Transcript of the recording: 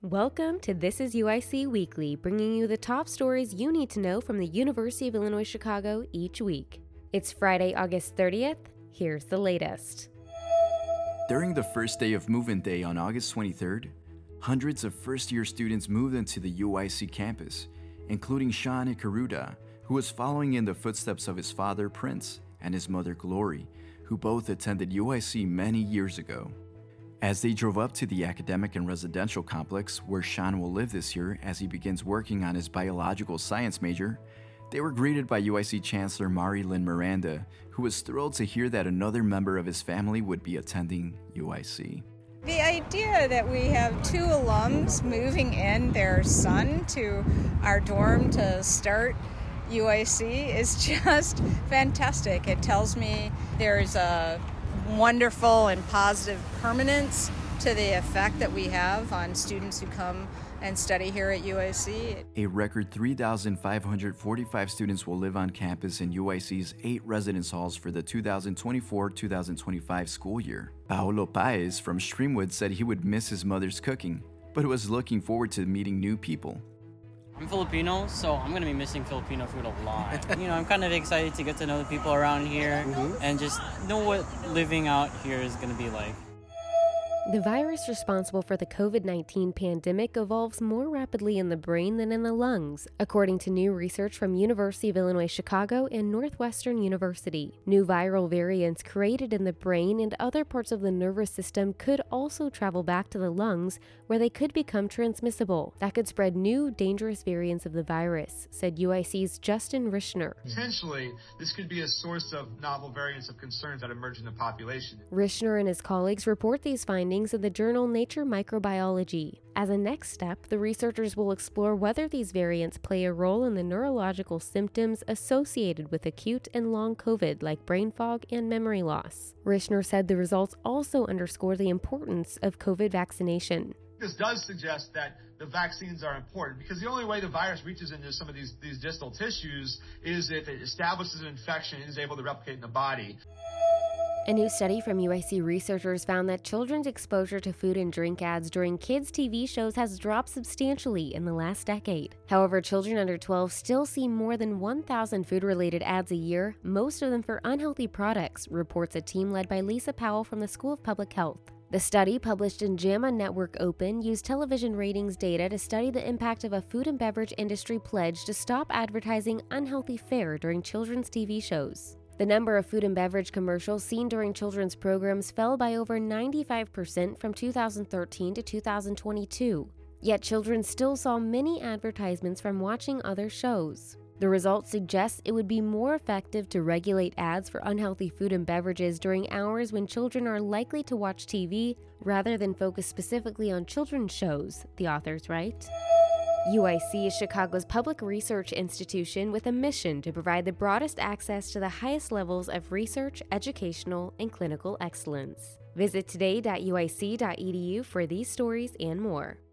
Welcome to This is UIC Weekly, bringing you the top stories you need to know from the University of Illinois Chicago each week. It's Friday, August 30th. Here's the latest. During the first day of Move-In Day on August 23rd, hundreds of first-year students moved into the UIC campus, including Sean Ikaruda, who was following in the footsteps of his father, Prince, and his mother, Glory, who both attended UIC many years ago. As they drove up to the academic and residential complex where Sean will live this year as he begins working on his biological science major, they were greeted by UIC Chancellor Mari Lynn Miranda, who was thrilled to hear that another member of his family would be attending UIC. The idea that we have two alums moving in their son to our dorm to start UIC is just fantastic. It tells me there's a wonderful and positive permanence to the effect that we have on students who come and study here at UIC. A record 3,545 students will live on campus in UIC's 8 residence halls for the 2024-2025 school year. Paolo Paez from Streamwood said he would miss his mother's cooking, but was looking forward to meeting new people. I'm Filipino, so I'm going to be missing Filipino food a lot. I'm kind of excited to get to know the people around here and just know what living out here is going to be like. The virus responsible for the COVID-19 pandemic evolves more rapidly in the brain than in the lungs, according to new research from University of Illinois Chicago and Northwestern University. New viral variants created in the brain and other parts of the nervous system could also travel back to the lungs, where they could become transmissible. That could spread new, dangerous variants of the virus, said UIC's Justin Rishner. Potentially, this could be a source of novel variants of concerns that emerge in the population. Rishner and his colleagues report these findings in the journal Nature Microbiology. As a next step, the researchers will explore whether these variants play a role in the neurological symptoms associated with acute and long COVID, like brain fog and memory loss. Rishner said the results also underscore the importance of COVID vaccination. This does suggest that the vaccines are important because the only way the virus reaches into some of these distal tissues is if it establishes an infection and is able to replicate in the body. A new study from UIC researchers found that children's exposure to food and drink ads during kids' TV shows has dropped substantially in the last decade. However, children under 12 still see more than 1,000 food-related ads a year, most of them for unhealthy products, reports a team led by Lisa Powell from the School of Public Health. The study, published in JAMA Network Open, used television ratings data to study the impact of a food and beverage industry pledge to stop advertising unhealthy fare during children's TV shows. The number of food and beverage commercials seen during children's programs fell by over 95% from 2013 to 2022. Yet children still saw many advertisements from watching other shows. The results suggest it would be more effective to regulate ads for unhealthy food and beverages during hours when children are likely to watch TV, rather than focus specifically on children's shows, the authors write. UIC is Chicago's public research institution with a mission to provide the broadest access to the highest levels of research, educational, and clinical excellence. Visit today.uic.edu for these stories and more.